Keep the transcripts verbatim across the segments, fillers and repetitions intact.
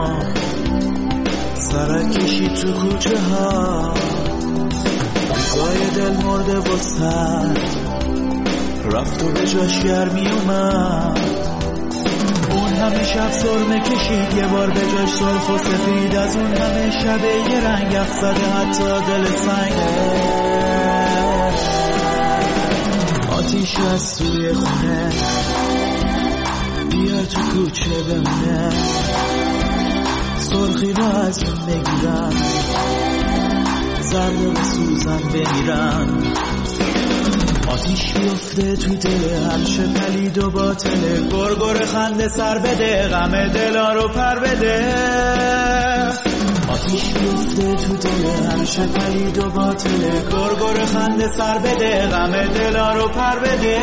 ما سرک کشید تو کوچه ها، روزای دل مرده و سر رفت و به جاش گرمی اومد. اون همه شب سرمه کشید یه بار به جاش سرخ و سفید، از اون همه شب یه رنگ افزده حتی دل سنگه. آتیش از توی خونه بیار تو کوچه بمونه، سرخی رو از اون بگیرم، زرد و بسوزن بمیرن. آتیش بیفته تو دل هرچه پلید و باطله، گرگر خنده سر بده، غم دلا رو پر بده. آتیش بیفته تو دل هرچه پلید و باطله، گرگر خنده سر بده، غم دلا رو پر بده.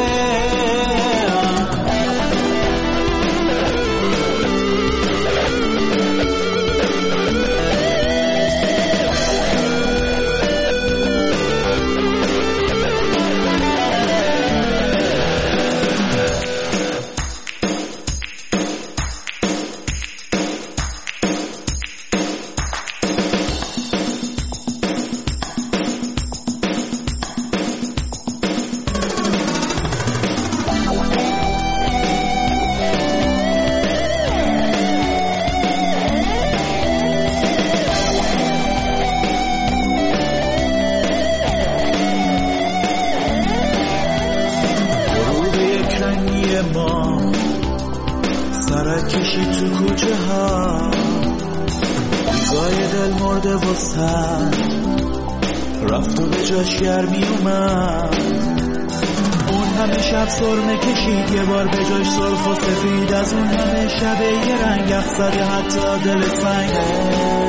رفت و به جاش گرمی اومد. اون همه شب سرمه کشید یه بار به جاش سرخ و سفید، از اون همه شب یه رنگ افزده حتی دل سنگه.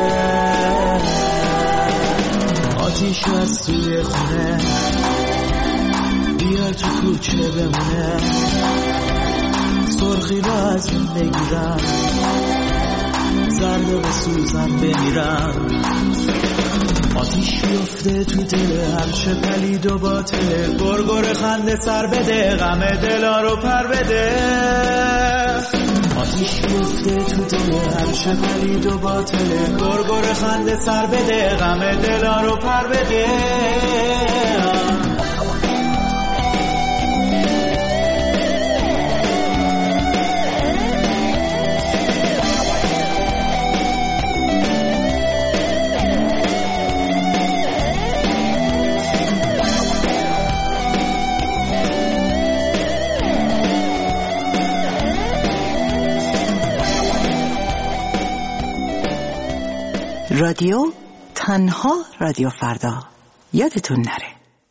آتیش از توی خونه بیار تو کوچه بمونه، سرخی رو از اون بگیرم، زرد و بسوزن بمیرم. آتیش بیفته تو دل هرچه پلید و باطله، گرگر خنده سر بده، غم دلا رو پر بده. آتیش بیفته تو دل هرچه پلید و باطله، گرگر خنده سر بده، غم دلا رو پر بده. رادیو تنها رادیو فردا، یادتون نره.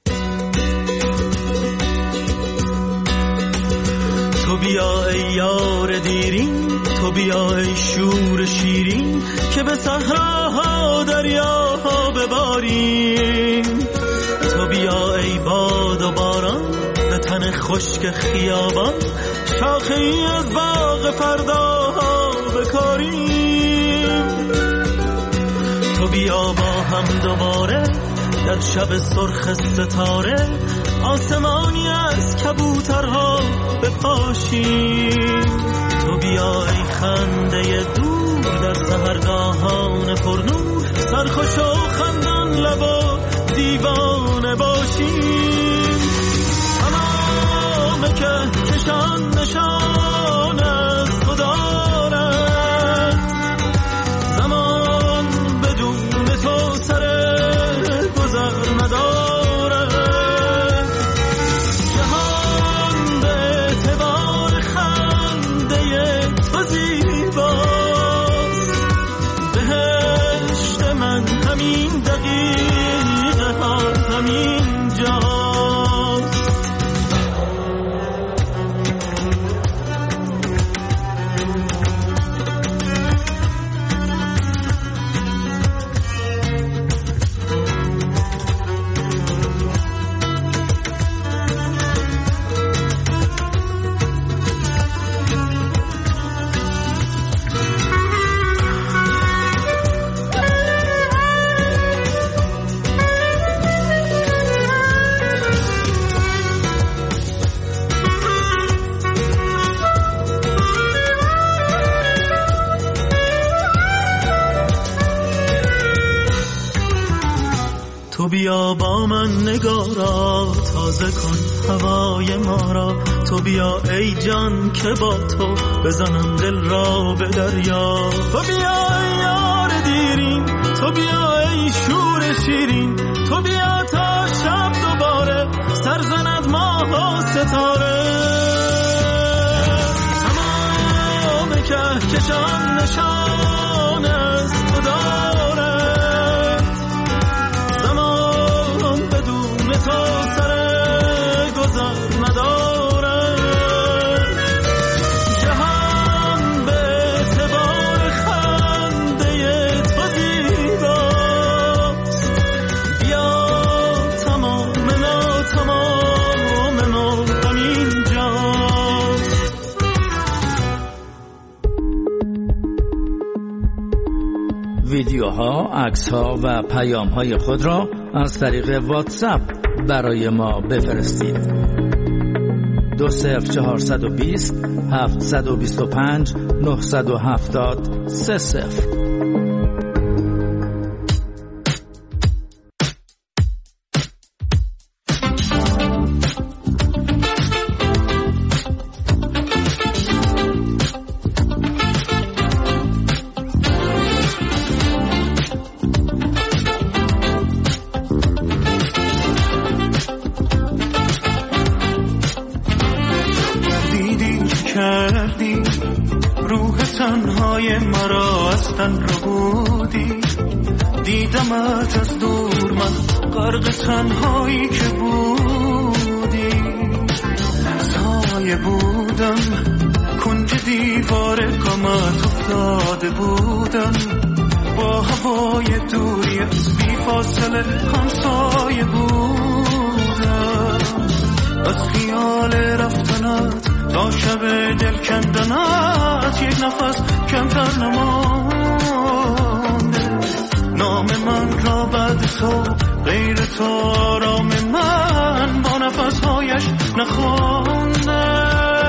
تو بیا ای یار دیرین، تو بیا ای شور شیرین، که به صحراها دریاها بباریم. تو بیا ای باد و باران، به تن خشک خیابان، شاخه ای از باغ فرداها بکاریم. تو بیا با هم دوباره در شب سرخ ستاره، آسمانی از کبوترها بپاشیم. تو بیا ای خنده دور در سحرگاهان پرنور، سرخوش و خندان لب و دیوانه باشیم. تمام که کشان نشان از خدا رد، زمان بدون تو سر گذر نداره. جهان به اعتبار خنده تو زیباست، بهشت من همین دقیقه ها همین جاست. تو بیا با من نگارا تازه کن هوای ما را، تو بیا ای جان که با تو بزنم دل را به دریا. تو بیا ای یار دیرین، تو بیا ای شور شیرین، تو بیا تا شب دوباره سر زند ماه و ستاره. تمام کهکشان نشان از تو داره، زمان بدون تو سر گذر نداره. جهان به اعتبار خنده تو زیباست، بیا تمام ما تمام ما همین جاست. ویدیوها، عکس‌ها و پیام‌های خود را از طریق واتساپ برای ما بفرستید. دو صفر چهارصد و بیست هفتصد و بیست و پنج نهصد و هفتاد سه صفر. کردی روح تنهای مرا از تن ربودی، دیدمت از دور من غرق تنهایی که بودی. سایه بودم کنج دیوار غمت افتاده بودم، با هوای دوری از بی فاصله همسایه بودم. از خیال رفتنت تا شب دل کندنت یک نفس کمتر نمانده. نام من را بعد تو غیر تو آرام من با نفسهایش نخوانده.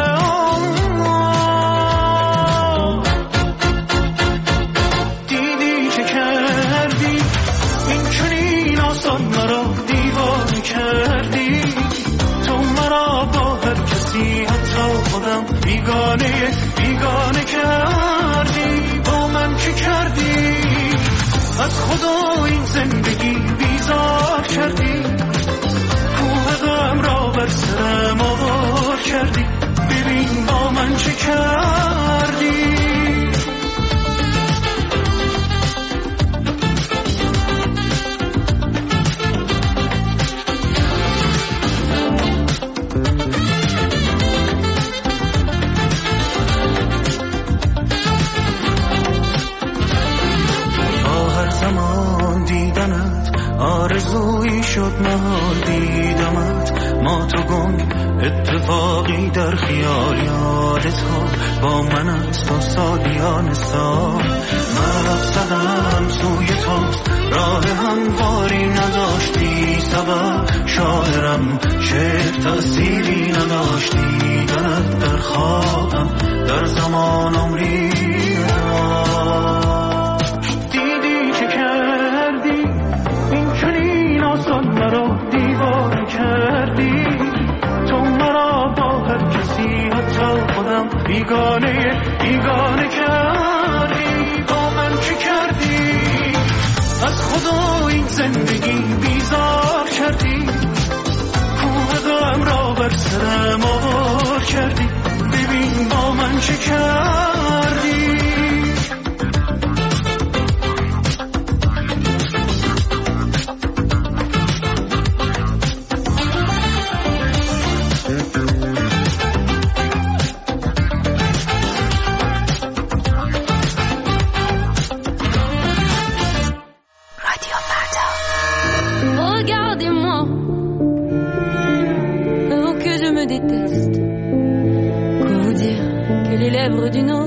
دیدی چه کردی این چنین آسان مرا دیوانه کردی، تو مرا با هر کسی خودم بیگانه بیگانه کردی. با من چه کردی؟ از خدا این زندگی بیزار کردی، کوه غم را بر سرم آوار کردی. ببین با من چه کردی. آرزویی شد نهال دیدمت، ما تو گنگ اتفاقی در خیال یاد تو با من از تو سالیان سال. من زدم سوی تو راه همواری نداشتی، سبب شاعرم شعر تأثیری نداشتی. دیدنت در خوابم در زمان عمری داشت. دیدی چه کردی این چنین آسان مرا دیوانه کردی، تو مرا با هر کسی حتی خودم بیگانه بیگانه کردی. با من چه کردی؟ از خدا این زندگی بیزار کردی، کوه غم را بر سرم آوار کردی. ببین با من چه کردی. Du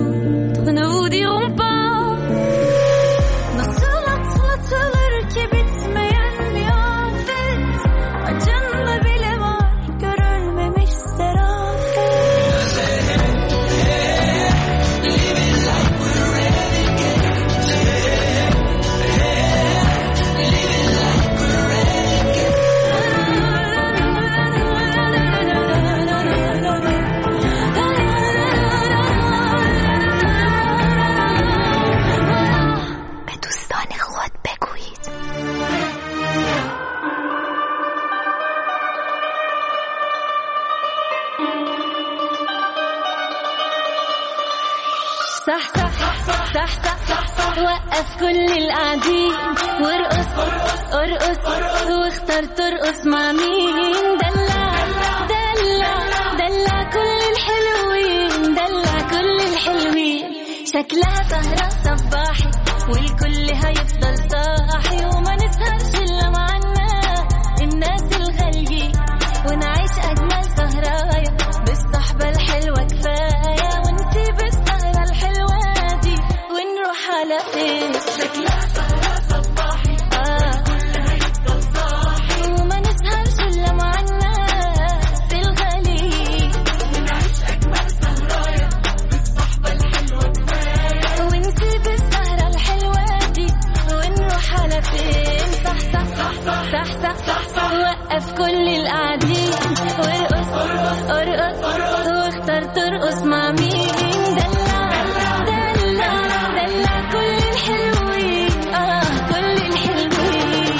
وقف كل القاعدين وارقص ارقص واختار ترقص مع مين. دلع دلع دلع كل الحلوين دلع كل الحلوين. شكلها سهرة صباحي والكل هيفضل صاحي وما نسهرش إلا معنا الناس الغاليين ونعيش أجمل سهرايا بالصحبة الحلوة كفاية ونسيب السهرة الحلوة دي ونروح على فين. شكلها سهرة صباحي آه. والكل هيفضل صاحي وما نسهرش إلا معنا الناس الغاليين ونعيش أجمل سهرايا بالصحبة الحلوة كفاية ونسيب السهرة الحلوة دي ونروح على فين. صح صح صح صح صح صح صح. وقف كل القاعدين وارقص ارقص واختار ترقص مع مين. دلع دلع دلع كل الحلوين اه كل الحلوين.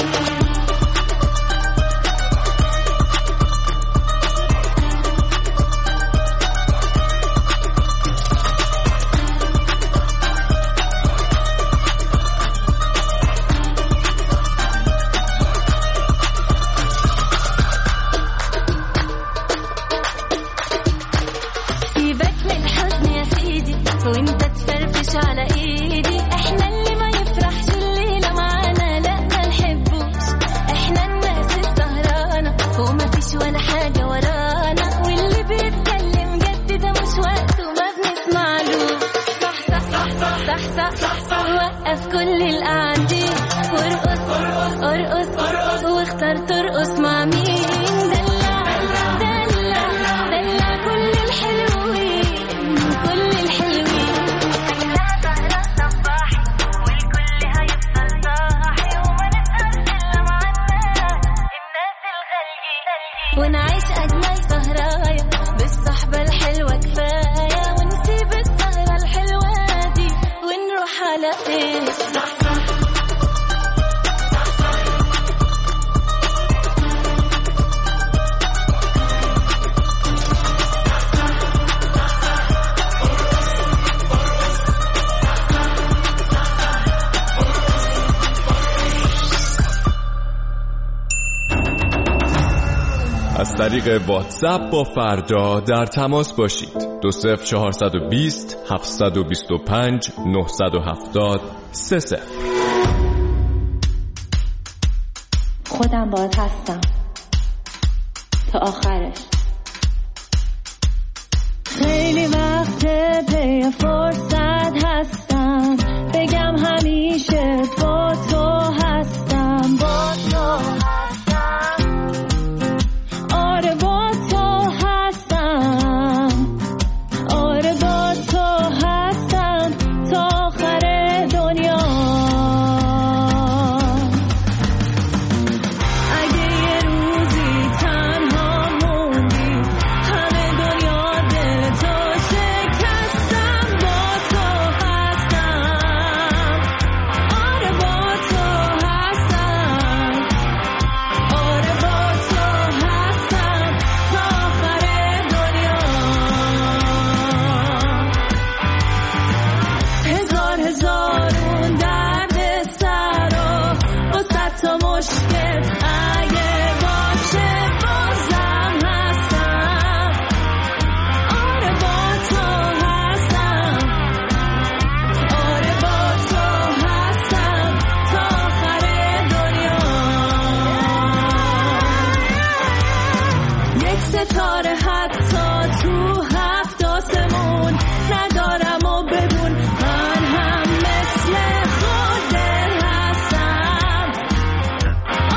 وانت تفرفش على ايدي. احنا اللي ما يفرحش الليلة معانا لا ما نحبوش. احنا الناس السهرانة وما فيش ولا حاجة ورانا واللي بيتكلم جد ده مش وقته ما بنسمعلوش. صح صح صح صح صح صح صح. وقف كل القاعدين وارقص ارقص واختار ترقص مع مين. دلع دلع دلع كل الحلوين كل الحلوين. ونعيش أجمل سهرايا بالصحبة الحلوة كفاية ونسيب السهرة الحلوة دي ونروح على فين. صح صح. از طریق واتساپ با فردا در تماس باشید. دو صفر چهارصد و بیست هفتصد و بیست و پنج نهصد و هفتاد سه صفر. خودم باید هستم تا آخرش. خیلی وقت پی فرصت هستم بگم همیشه با تو هستم با تو هستم. آره با تو هستم آره با تو هستم تا آخر دنیا. اگه یه روزی تنها موندی همه دنیا دل تو شکستم با تو هستم آره با تو هستم آره با تو هستم تا آخر دنیا. هزار هزار اون درد سر و با صد تا مشکل اگه باشه بازم هستم آره با تو هستم آره با تو هستم تا آخر دنیا. یک ستاره حتی تو هفت آسمون ندارم و بدون من هم مثل خودت هستم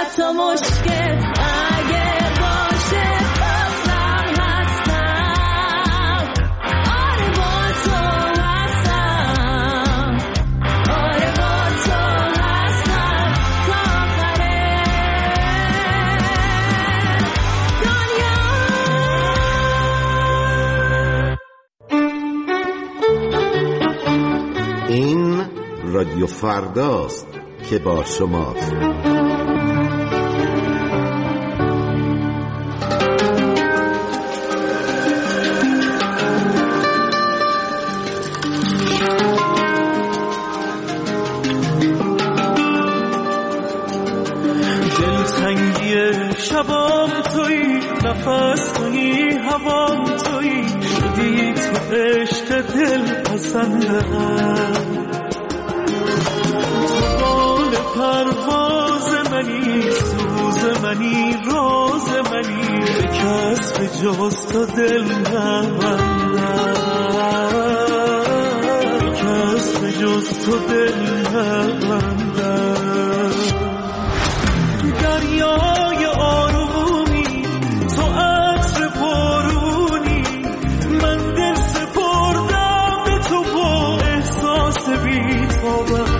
حتی مشکل اگر باشه بازم هستم. آره با تو هستم، آره با تو هستم تا آخر دنیا. این رادیو فرداست که با شماست. دلتنگی شبام تویی، نفس تویی، هوام تویی، شدی تو عشق دل پسندم. پرواز منی، سوز منی، راز منی، کس به جز تو دل نبندم، کس به جز تو دل نبندم. دریای آرومی، تو عطر بارونی، من دل سپردم به تو با احساس بی‌تابم.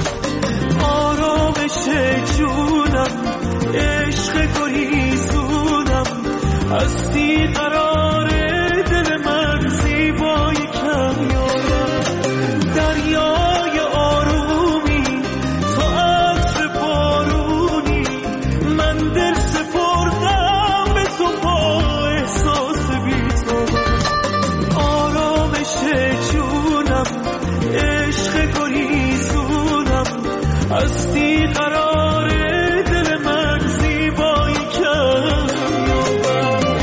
جونم عشق گریزونم، هستی قرار دل من زیبای کمیابم. دریای آرومی، تو عطر بارونی، من دل سپردم به تو با احساس بی‌تابم. آرامش جونم عشق گریزونم، هستی قرار دل من زیبایی کمیابم.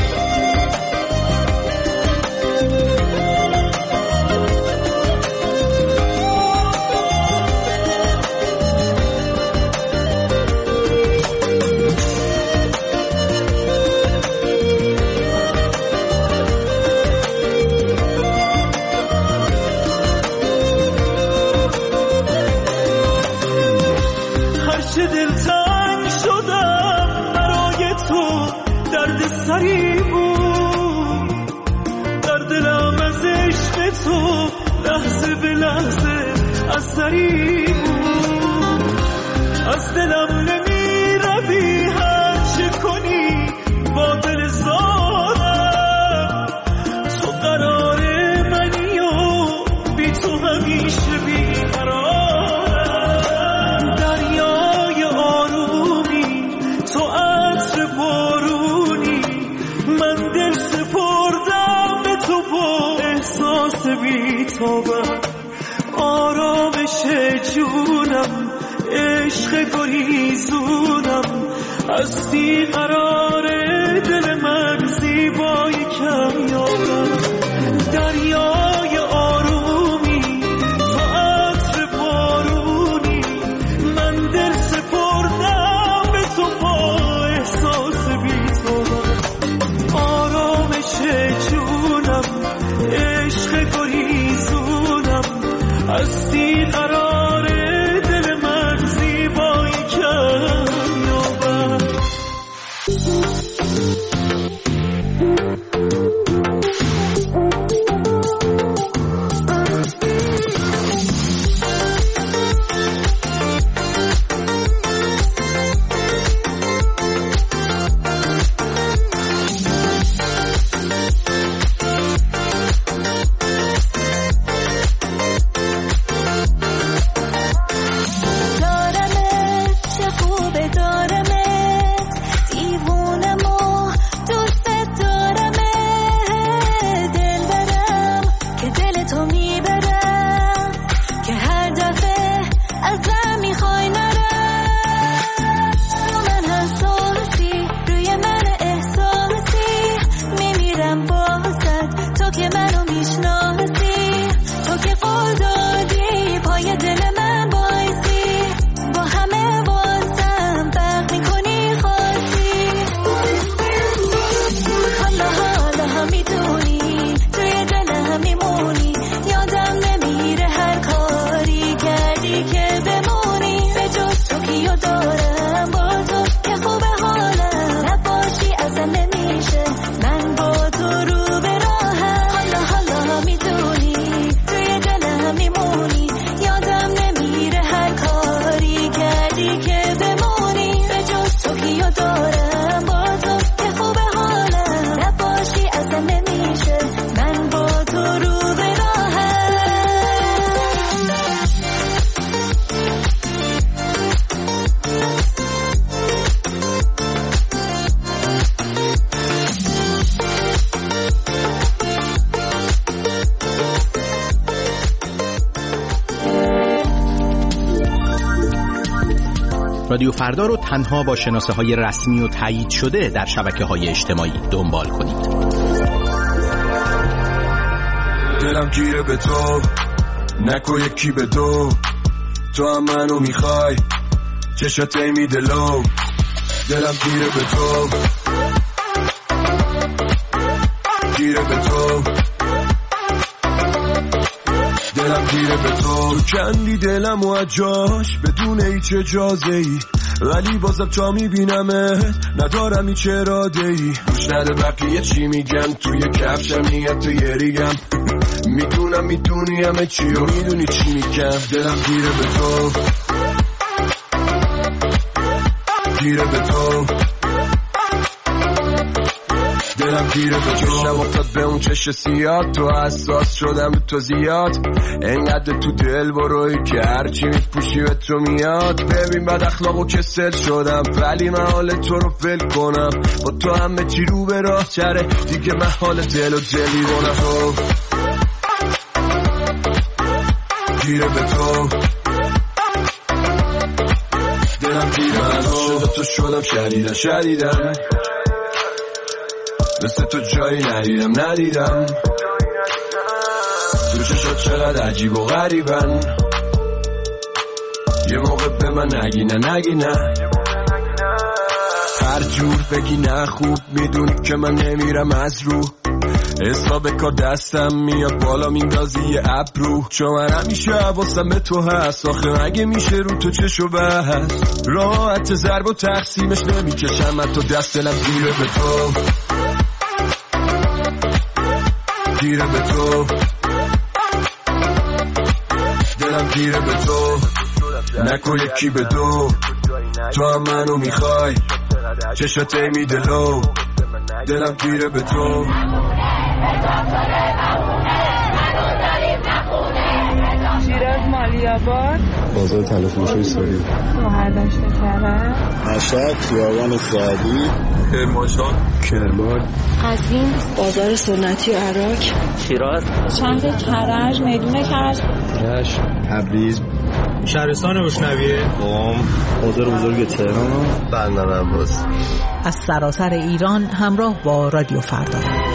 هرچه دلتنگ شدم برای تو، درد سری بود در دلم از عشق تو، لحظه به لحظه اثری بود. از دلم نمی روی هر چه کنی با دل زارم، تو قرار منی و بی تو همیشه بیقرارم. دریای آرومی، تو عطر بارونی، من دل سپردم به تو با احساس بی‌تابم. آرامش جونم عشق گریزونم، هستی قرار دل من زیبایی کمیابم. دریای آرومی، تو عطر بارونی، من دل سپردم به تو با احساس بی‌تابم. آرامش جونم عشق گریزونم، هستی قرار دل من زیبایی کمیابم. رادیو فردا رو تنها با شناسه های رسمی و تایید شده در شبکه های اجتماعی دنبال کنید. دلم گیره به تو، نکو یکی به دو، تو هم منو میخوای، چشات میده لو. دلم گیره به تو، گیره به تو، دلم گیره به تو. تو کندی دلم و جاش بدون هیچ اجازه ای، ولی بازم تا میبینمت ندارم هیچ اراده ای. گوش نده بقیه چی میگن، توی کفشم نیت تو یه ریگم. میدونم میدونی همه چی و میدونی چی میگم. دلم گیره به تو، گیره به تو، دلم گیره به تو. چشم افتاد به اون چش سیاد، تو حساس شدم به تو زیاد. انقدر تو دل بروی که هرچی میپوشی به تو میاد. ببین بد اخلاق و کسل شدم، ولی من حال تو رو فل کنم. با تو همه چی رو به راه چره، دیگه من حال دل و دلی رونم. تو گیره به تو، دلم گیره به تو. شده تو شدم شدیدم شدیدم، مثل تو جایی ندیدم ندیدم. تو چشات چقدر عجیب و غریبن، یه موقع به من نگی نه نگی نه. هر جور بگی نه خوب میدونی که من نمیرم از رو. حساب کار دستم میاد بالا میندازی یه ابرو، چون من همیشه حواسم به تو هست. آخه مگه میشه رو تو چشو بحث، راحت ضرب و تقسیمش نمیکشم من تو دست. دلم گیره به تو، گیره به تو، دلم گیره به تو، نکو یکی به دو، تو هم منو میخوای، چشات میده لو. دلم گیره به تو. شیراز مالیاباد، بازار تلفروشی سوری، شوهر داشته کرد، مشهد، خیابان سعدی، کرمانشاه، کرمان، قزوین، بازار سنتی عراق، شیراز، شهر کرج، میدون کرج، رشت، تبریز، شهرستان روشنویه، قم، بازار بزرگ تهران، بندر عباس. از سراسر ایران همراه با رادیو فردا.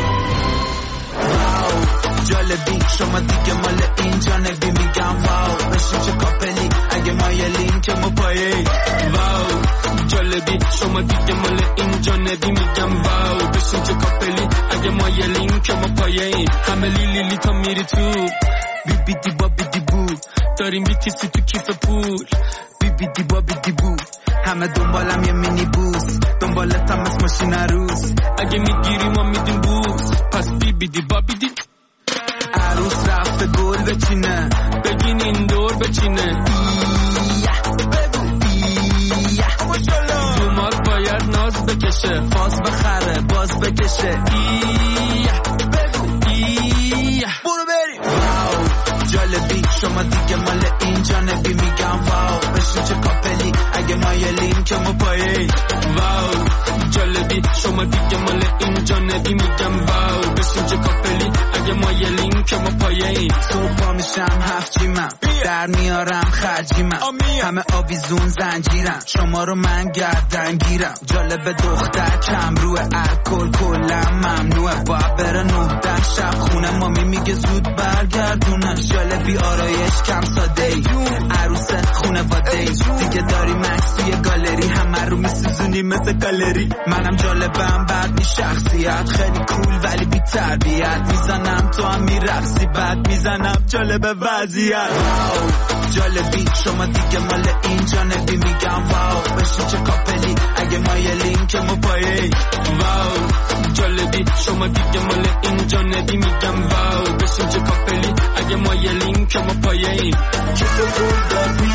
جالبی شما دیگه مال اینجا نبی، میگم واو بشین چه کاپلی اگه ما یه لینک ما پایه. واو جالبی شما دیگه مال اینجا نبی، میگم واو بشین چه کاپلی اگه ما یه لینک ما پایه. همه لیلی لی تا میری تو، بی بی دی با بی دی بو، داریم بیتیسی تو کیف پول. بی بی دی با بی دی بو، همه دنبالم یه مینی بوس، دنبالتم از ماشین عروس. اگه میگیری ما میدیم بوس، پس بی بی دی با بی دی. عروس رفته گل بچینه، بگین این دور بچینه. ایه بگو ایه دومات باید ناز بکشه، فاز بخره باز بکشه. ایه بگو ایه برو بریم. واو جالبی شما دیگه مال اینجا نبی، میگم واو بشین چه کاپلی اگه ما یه لینک ما پایه. واو جالبی شما دیگه مال اینجا نبی، میگم واو بشین چه کاپلی اگه ما یه لینک ما پایه. صبح پا میشم هفت جیمم، در میارم خرجی من، همه آویزون زنجیرم، شما رو من گردن گیرم. جالب دختر کم روه، الکل کلم ممنوعه، باید بره نه ده شب خونه، مامی میگه زود برگردونه. جالبی آرایش کم ساده ای، عروس خونه واده ای، دیگه داری مکس توی گالری، همه رو میسوزونی مثل گالری. منم جالبم بعد می شخصیت، خیلی کول ولی بی تربیت، میزنم تو هم میرقصی بعد میزنم جالب وضعیت. واو جالبی شما دیگه مال اینجا نبی، میگم واو بشین چه کاپلی اگه ما یه لینک ما پایه. واو جالبی شما دیگه مال اینجا نبی، میگم واو بشین چه کاپلی اگه ما یه لینک ما پایه. چه کول داری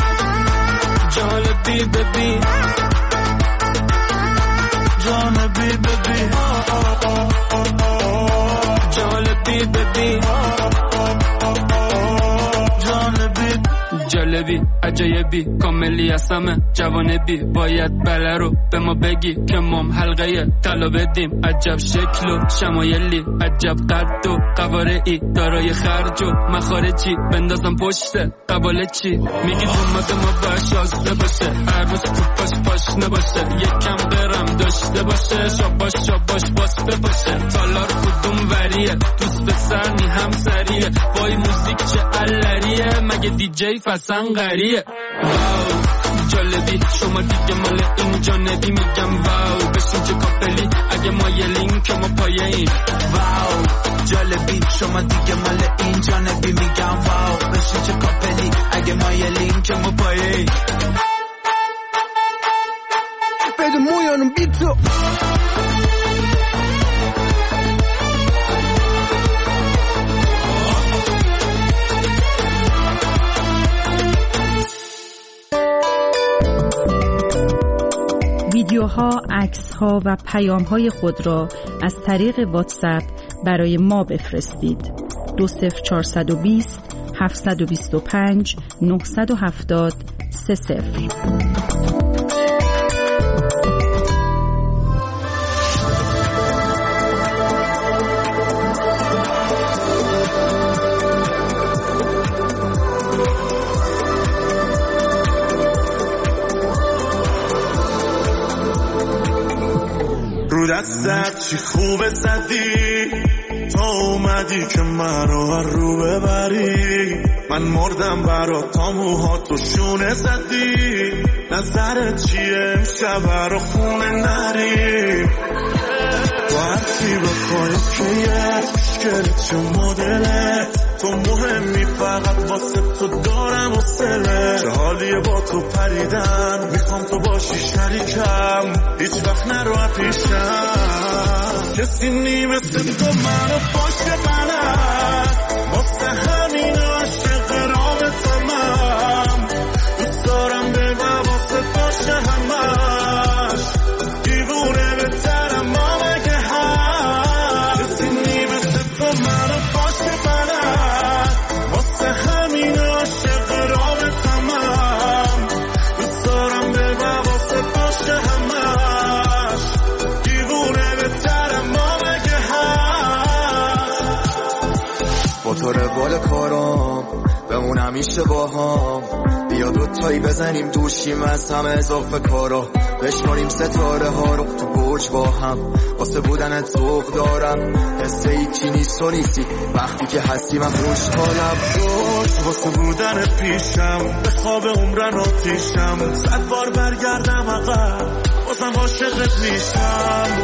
جالبی ببین، جالبی ببین، جالبی ببین، جالبی جالبی عجایبی کاملی هستم جوانبی باید بله رو به ما بگی که مام حلقه طلا بدیم عجب شکل و شمایلی عجب قد و قوارعی دارای خرج و مخارجی بندازم پشت قباله چی میگی دومات ما باش آسته باشه هر روز توپاش پاش نباشه یکم قرم داشته باشه شاباش شاباش باسته باشه تالار کدوم وریه دوست پسر نی هم سریه وای موزیک چه علریه مگه دی جی فسن غریه واو جالبی شما دیگه مال اینجا ندی میگم واو بشین چه کاپلی اگه ما یه لینک ما پایه این واو جالبی شما دیگه مال اینجا ندی میگم واو بشین چه کاپلی اگه ما یه لینک ما پایه این بده مویانم بی تو ویدیوها، عکس‌ها و پیام‌های خود را از طریق واتساپ برای ما بفرستید. دو صفر چهارصد و بیست هفتصد و بیست و پنج نهصد و هفتاد سه صفر. رو دستت چی خوبه زدی تا اومدی که من رو رو ببری من مردم برات تا موهاتو شونه زدی نظرت چیه امشب رو خونه نری با هرچی بخوایی که یه مشکلت چه مدلت تو مهمی فقط واسه تو دارم و سله چه حالیه با تو پریدن میخوام تو باشی شریکم هیچ وقت نرو پیشم کسی نی مثل تو منو باشه بلد واسه همین عاشق رابطمم دوست دارم بگم واسه باشه همش دیوونه بهترم ما مگه هست کسی نی مثل تو منو باشه بلد واسه همین عاشق رابطمم دوست دارم بگم واسه باشه همش دیوونه بهترم ما مگه هست با تو روال کارام بمون همیشه با هم بیا دوتایی بزنیم دوشیم از همه اضافه کارا بشماریم ستاره ها رو تو برج با هم واسه بودنت ذوق دارم حس هیچی نیست تو نیستی وقتی که هستی من خوشحالم خوش واسه بودن پیشم به خواب عمرن آتیشم صد بار برگردم عقب بازم عاشقت میشم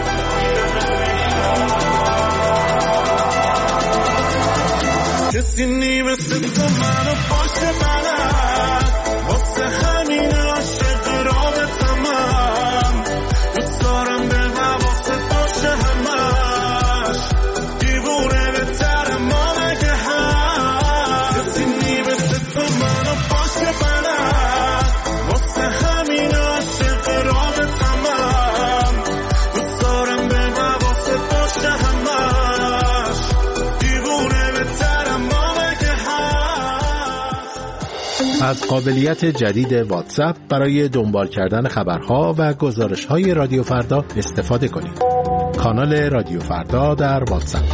کسی نی مثل تو منو باشه بلد واسه همین عاشق رابطمم دوست دارم بگم واسه باشه همش دیوونه بهتر ما مگه هست کسی نی مثل تو منو باشه بلد واسه همین عاشق رابطمم دوست دارم بگم واسه باشه همش دیوونه بهتر از قابلیت جدید واتساپ برای دنبال کردن خبرها و گزارش‌های رادیو فردا استفاده کنید. کانال رادیو فردا در واتساپ.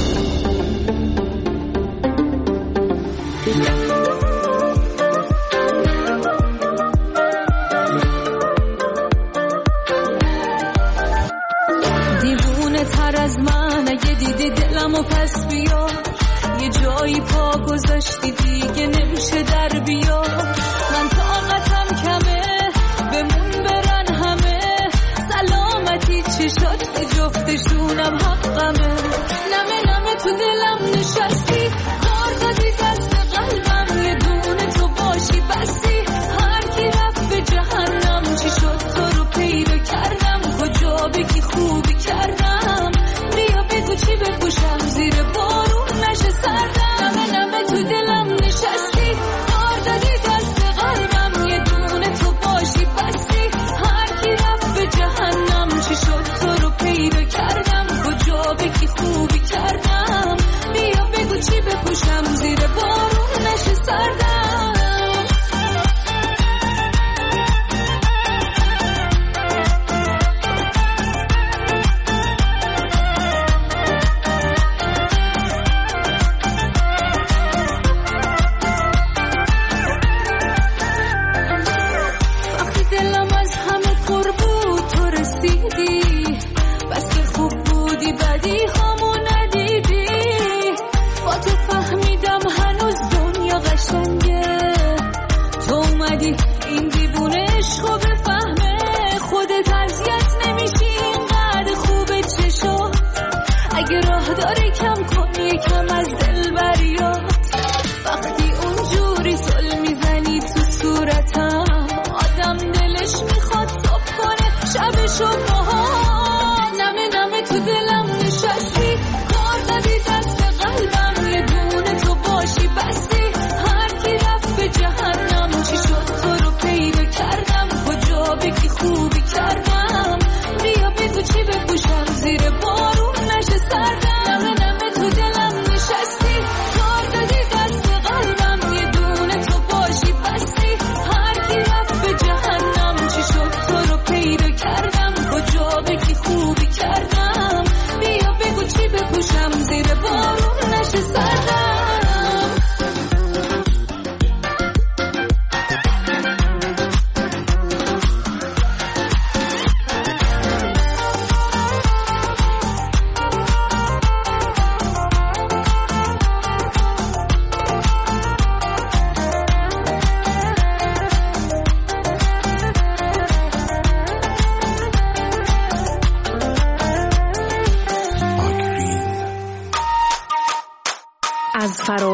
دیوونه تر از من اگه دیدی دلمو پس بیا یه جایی پا گذاشتی دیگه نمیشه در بیا من طاقتم کمه بمون برن همه سلامتی چشات به جفتشونم حقمه نمه نمه تو دلم نشستی کار دادی دست قلبم یه دونه تو باشی بستی هر کی رفت به جهنم چی شد تو رو پیدا کردم کجا بگی خوبی کردم بیا بگو چی بپوشم زیر بارون نشه سردم نمه نمه تو دلم نشستی کار دادی دست قلبم یه دونه تو باشی بستی هر کی رفت به جهنم چی شد تو رو پیدا کردم کجا بگی خوبی کردم بیا بگو چی بپوشم زیر بارون نشه سردم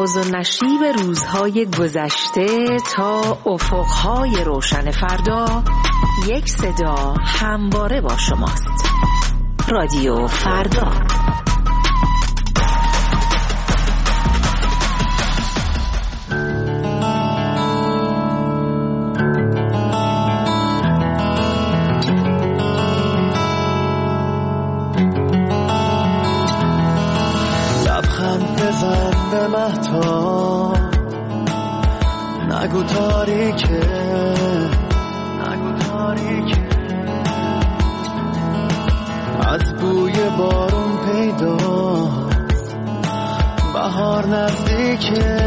فراز و نشیب روزهای گذشته تا افقهای روشن فردا، یک صدا همواره با شماست. رادیو فردا. نگو تاریکه نگو تاریکه از بوی بارون پیداست بهار نزدیکه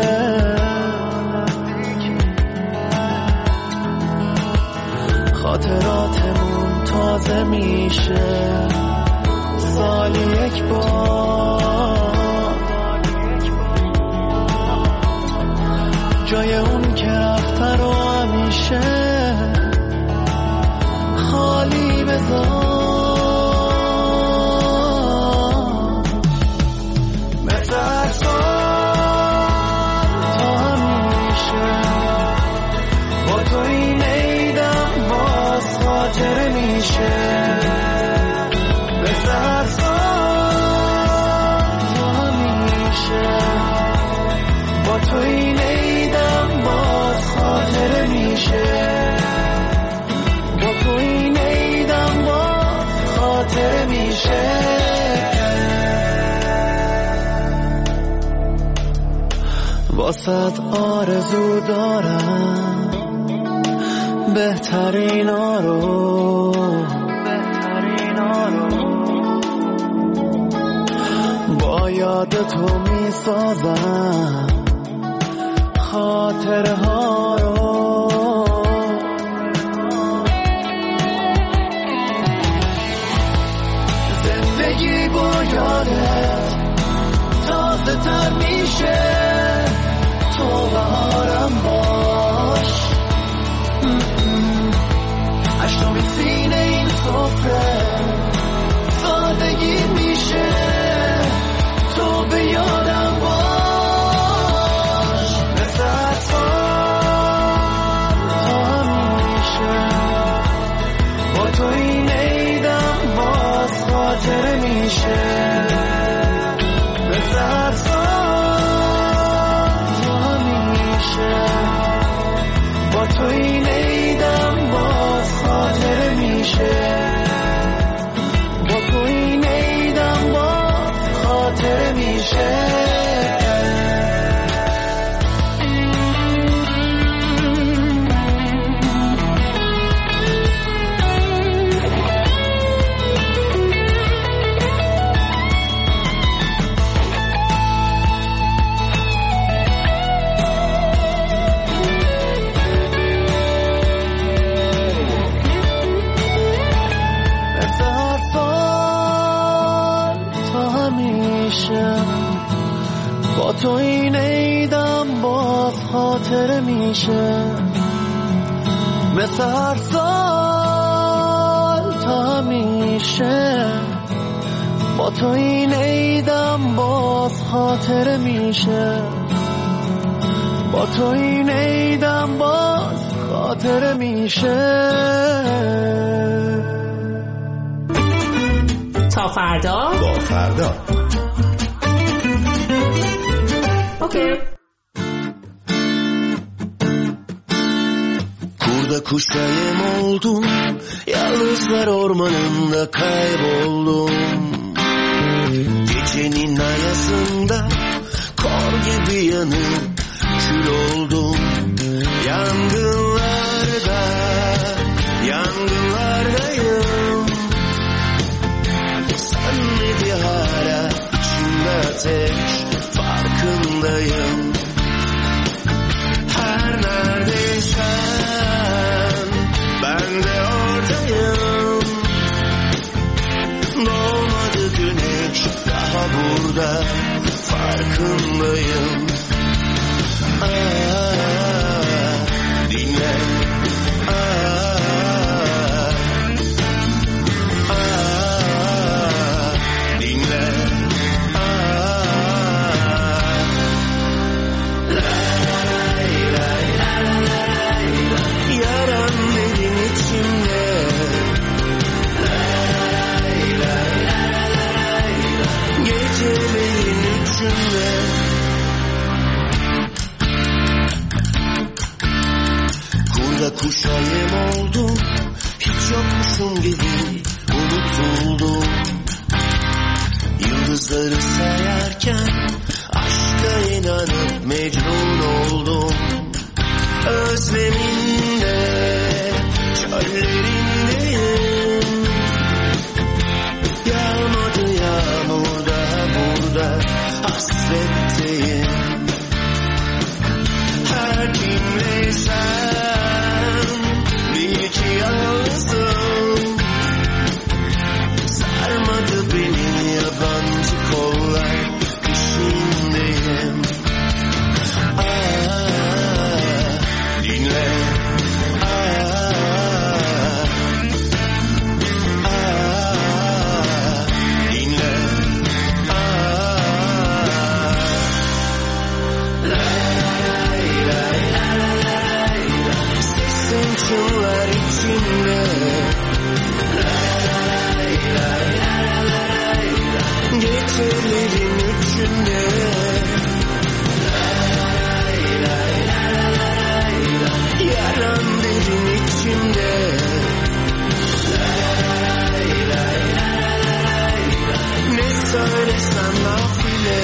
خاطراتمون تازه میشه سالی یک بار جای اون که رفته رو همیشه خالی بذار مثل هر سال تا همیشه با تو این عیدم باز خاطره میشه مثل هر سال تا همیشه با تو این خاطره میشه با تو این عیدم باز خاطره میشه واسه آرزو دارم بهترین رو بهترین رو با یاد تو میسازم خاطره ها رو زندگی با یادت تازه تر میشه تو بهارم باش اشتم سینه این سفره سادگی میشه تو به یادم باش تو این عیدم باز خاطره میشه مثل هر سال تو همیشه با تو این عیدم باز خاطره میشه با تو این عیدم باز خاطره میشه با تو این عیدم باز خاطره میشه مثل هر سال تا همیشه با تو این عیدم باز خاطره میشه با تو این عیدم باز خاطره میشه تا فردا با فردا اوکی. Kurda kuştayım oldum, yalnızlar ormanında kayboldum. Gecenin ayazında kor gibi yanıp kül oldum. Yangınlarda, yangınlardayım. Sönmedi hala içimde ateş, farkındayım. Her neredeysen ben de oradayım. Doğmadı güneş daha burada, farkındayım. Aa, dinle. Aa, aa, dinle. Aa, Kuşayım oldum, hiç yokmuşum gibi unutuldum. Yıldızları sayarken aşka inanıp mecnun oldum. Özleminde, çöllerindeyim. Yağmadı yağmurda, burada hasretteyim. Her kimleysem bil ki yalnızım. Sarmadı beni yabancı kollar, peşindeyim. Ah, dinle. Çınlar içimde, gecelerin üçünde, yaram derin içimde. Ne söylesem nafile.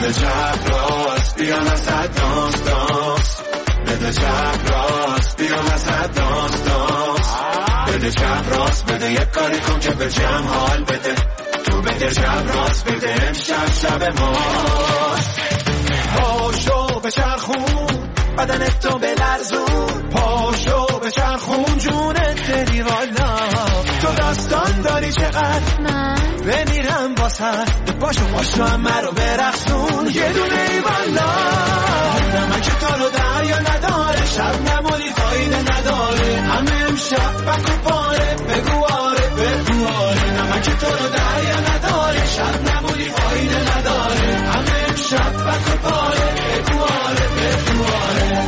بده چپ راست بیا وسط دانس دانس بده چپ راست بیا وسط دانس دانس بده چپ راست بده یک کاری کن که به جمع حال بده تو بده چپ راست بده امشب شب ماست پاشو به چرخون بدنت تو بلرزون پاشو به چرخون جونت دلی والا تو داستان داری چقدر من بمیرم واسه پاشو پاشو همه رو برقصون یه دونه ای والا نمک تو رو دریا نداره شب نمونی فایده نداره همه امشب بکو پاره بگو آره بگو آره نمک تو رو دریا نداره شب نمونی فایده نداره همه امشب بکو پاره بگو آره بگو آره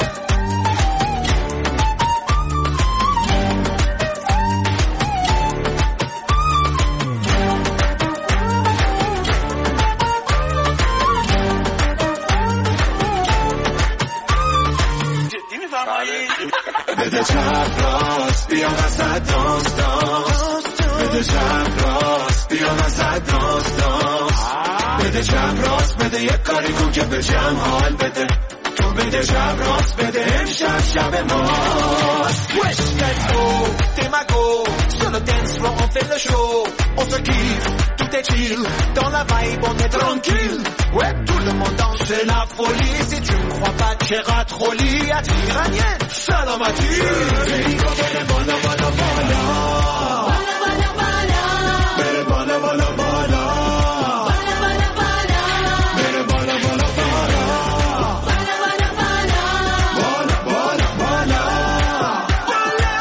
بده چپ راست بیا وسط دانس دانس بده چپ راست بیا وسط دانس دانس بده چپ راست بده یک کاری کن که به جمع حال بده تو بده چپ راست بده امشب شب ماست Wesh, let's go, t'es ma go sur le dance floor on fait le show on se kiffe, tout est chill dans la vibe on est tranquille ouais, tout le monde danse c'est la folie si tu ne crois pas t'ira trop lit attire iranienne salamati Federico bere bala bala bala bala bala bala bere bala bala bala bala bala bala bere bala bala bala bala bala bala bala bala bala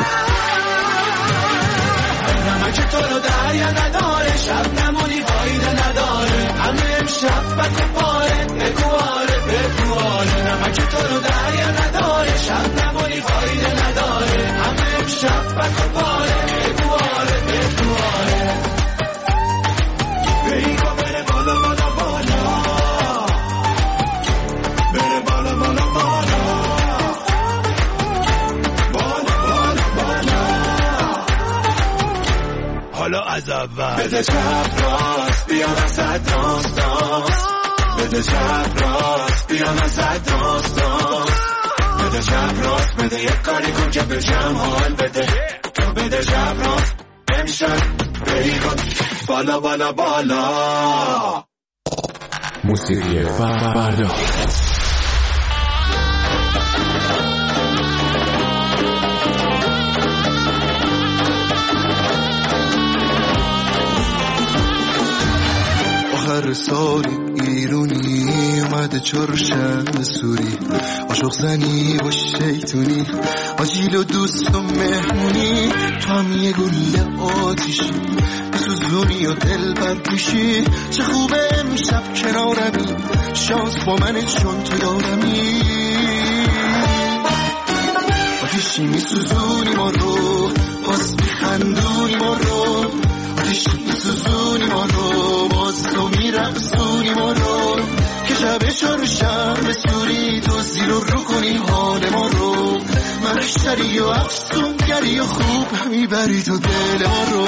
نمک تو رو دریا نداره شب نمونی فایده نداره همه امشب بکو پاره بگو آره بگو آره نمک تو رو دریا نداره شب نمونی فایده نداره همه امشب بکو پاره بگو آره بگو آره بیگا بره بالا بالا بالا بره بالا بالا بالا بالا بالا بالا حالا از اول بده چپ راست بیا وسط دانس دانس بده چپ راست بیا وسط دانس دانس بده چپ راست بده یک کاری کن که به جمع حال بده تو بده چپ راست امشب بری کن بالا بالا بالا موسیقی فردا هر سال ایرونی اومده چهارشنبه سوری عاشق زنی و شیطونی آجیل و دوست و مهمونی تو هم یه گل آتیشی بسوزونی و دل برکشی چه خوبه امشب کنارمی شانس با منه چون تو دارمی آتیشی میسوزونی ما رو باز میخندونی ما رو آتیشی میسوزونی ما رو باز تو میرقصونی ما رو که شب چهارشنبه سوری تو زیر و رو کنی حال ما رو محشری و افسونگری و خوب میبری تو دل ما رو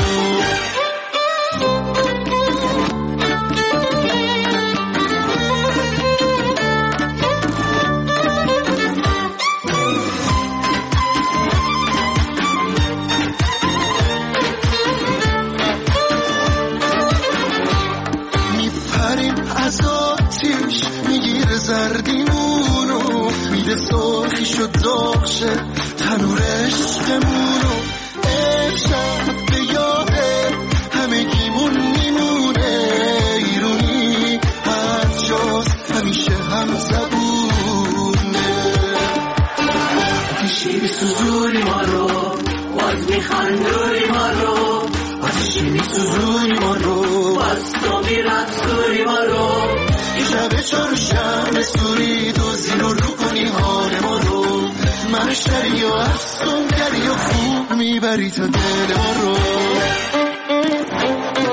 زردیمونو میده سرخی شد داغشه تنور عشقمونو امشب به یاده همه گیمون میمونه ایرونی هر جاست همیشه هم زبونه آتیشی میسوزونی ما رو باز میخندونی ما رو آتیشی میسوزونی ما رو باز تو میرقصونی ما رو شب چهارشنبه سوری تو زیر و رو کنی حال ما رو محشری و افسونگری و خوب میبری تا دل ما رو